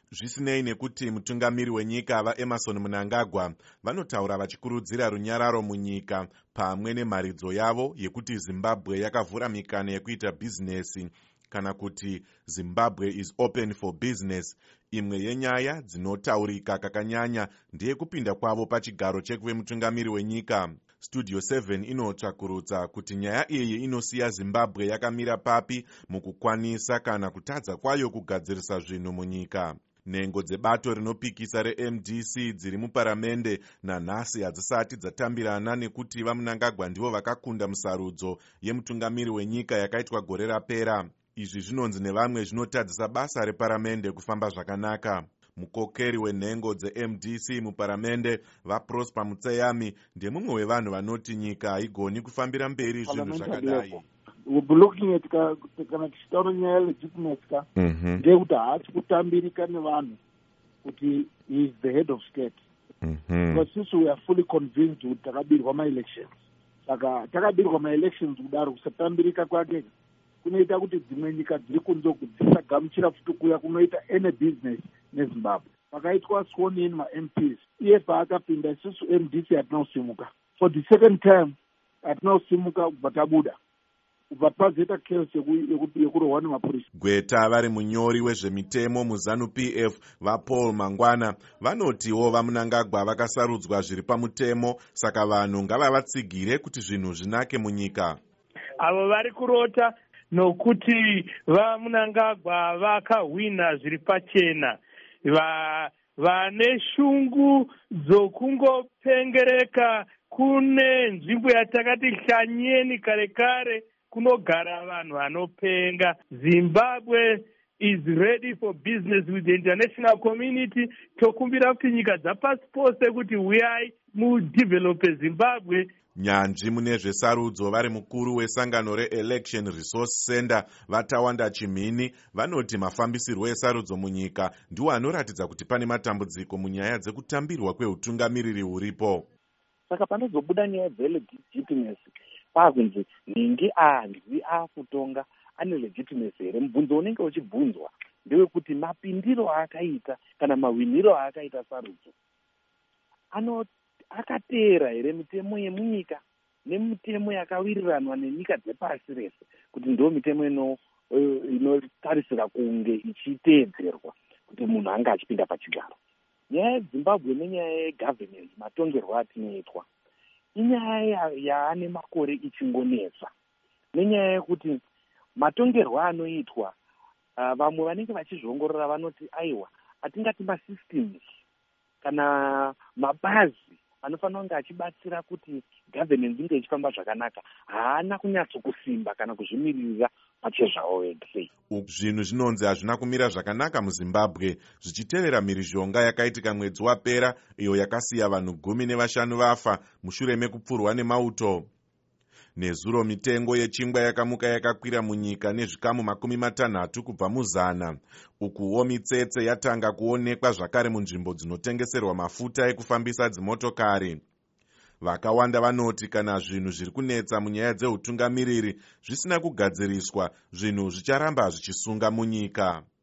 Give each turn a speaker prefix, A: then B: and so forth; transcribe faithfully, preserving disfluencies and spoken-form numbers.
A: Zvisinei nekuti mutungamiri wenyika vaEmmerson Mnangagwa vanotaura vachikurudzira runyararo munyika pamwe nemharidzo yavo yekuti Zimbabwe yakavhura mikana yekuita bhizinesi kana kuti Zimbabwe is open for business. Imwe yenyaya dzinotaurika kakanyanya ndeyekupinda kwavo pachigaro chekuve mutungamiri wenyika. Studio seven inotsvakurudza kuti nyaya iyi inosiya Zimbabwe yakamira papi mukukwanisa kana kutadza kwayo kugadzirisa zvinhu munyika. Nhengo dzebato rinopikisa reM D C dziri muparamende nanhasi hadzisati dzatambirana nekuti vaMnangagwa ndivo vakakunda musarudzo yemutungamiri wenyika yakaitwa gore rapera. Izvi zvinonzi nevamwe zvinotadzisa basa reparamende kufamba zvakanaka. Mukokeri wenhengo dzeM D C muparamende vaProsper Mutseyami ndiye mumwe wevanhu vanoti nyika haigoni kufambira mberi zvinhu zvakadai.
B: We'll be looking at kana tichitaura nyaya yelegitimacy ka ndeyekuti haasi kutambirika nevanhu kuti he is the head of state. Because since we are fully convinced kuti takabirwa ma-elections, saka takabirwa ma-elections kudaro kusatambirika kwake kunoita kuti dzimwe nyika dziri kunze dzisagamuchira futi kuya kunoita any business neZimbabwe. Pakaitwa sworn in ma-M Ps, iye paakapinda isusu M D C hatinosimuka. For the second time hatinosimuka kubva tabuda.
A: Gweta vari munyori wezvemitemo muZanu P F vaPaul Mangwana vanotiwo vaMnangagwa vakasarudzwa zviri pamutemo, saka vanhu ngavavatsigire kuti zvinhu zvinake munyika.
C: Avo vari kurota nokuti vaMnangagwa vakahwina zviri pachena, vane shungu dzokungopengereka kune nzvimbo yatakati hlanyeni kare kare kunogara vanhu vanopenga. Zimbabwe is ready for business with the international community. Tokumbira kuti nyika dzapasi pose kuti uyai mudevelope Zimbabwe.
A: Nyanzvi mune zvesarudzo vari mukuru wesangano reElection Resource Center vaTawanda Chimhini vanoti mafambisirwo esarudzo munyika ndiwo anoratidza kuti pane matambudziko munyaya dzekutambirwa kweutungamiriri huripo.
D: Saka panozobuda nyaya dzelegitimacy pakunzi ningi andwi akutonga ane legitimacy here. Mubvunzo unenge uchibvunzwa ndewekuti mapindiro aakaita kana mahwiniro aakaita sarudzo ano akateera here mitemo yemunyika nemitemo yakawiriranwa nenyika dzepasi rese kuti ndiyo mitemo ino inotarisira kunge ichiteedzerwa kuti munhu anga achipinda pachigaro. Nyaya yeZimbabwe nenyaya yegovernance, matongerwo atinoitwa, inyaya yaane makore ichingonetsa. Nenyaya yekuti matongerwo anoitwa, uh, vamwe vanenge vachizvongorora vanoti aiwa atingati masystems kana mabazi anofanira kunge achibatsira kuti governance inge ichifamba zvakanaka haana kunyatsokusimba kana kuzvimirira pachezvawo wega.
A: Zvinhu zvinonzi hazvina kumira zvakanaka muZimbabwe zvichitevera mhirizhonga yakaitika mwedzi wapera iyo yakasiya vanhu gumi nevashanu vafa mushure mekupfurwa nemauto. Nezuro mitengo yechingwa yakamuka yakakwira munyika nezvikamu makumi matanhatu kubva muzana. Ukuwo mitsetse yatanga kuonekwa zvakare munzvimbo dzinotengeserwa mafuta ekufambisa dzimotokari. Vakawanda vanoti kana zvinhu zviri kunetsa munyaya dzeutungamiriri zvisina kugadziriswa, zvinhu zvicharamba zvichisunga munyika.